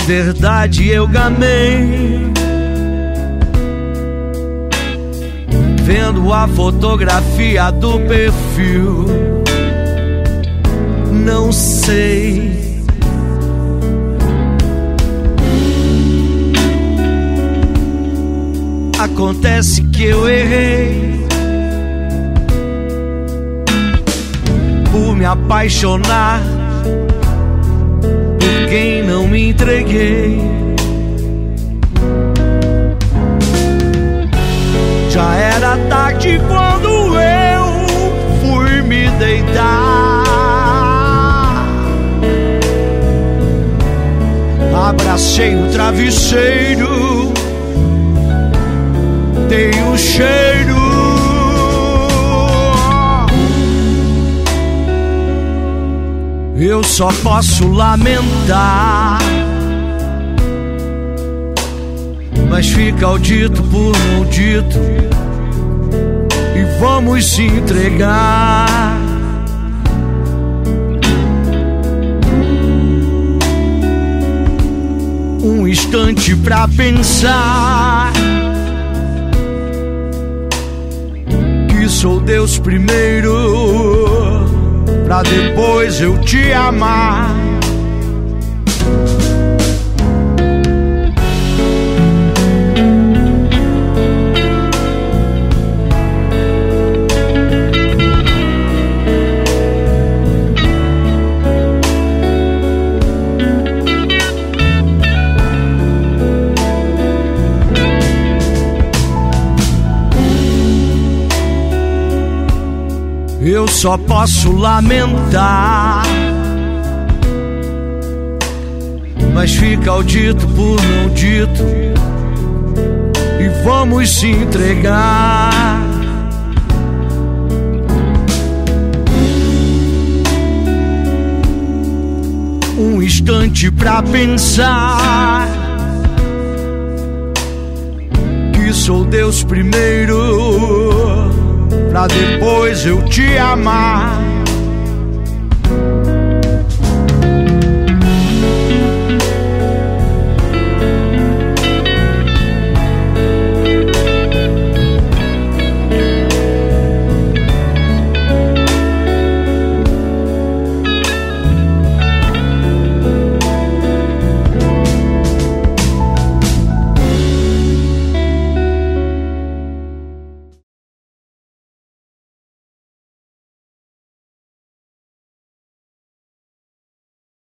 verdade eu gamei, vendo a fotografia do perfil. Não sei, acontece que eu errei por me apaixonar por quem não me entreguei. Já era tarde quando eu fui me deitar. Abracei o travesseiro, dei um cheiro. Eu só posso lamentar, mas fica o dito por não dito, e vamos se entregar. Um instante pra pensar que sou Deus primeiro, pra depois eu te amar. Eu só posso lamentar, mas fica o dito por não dito, e vamos se entregar. Um instante pra pensar que sou Deus primeiro, pra depois eu te amar.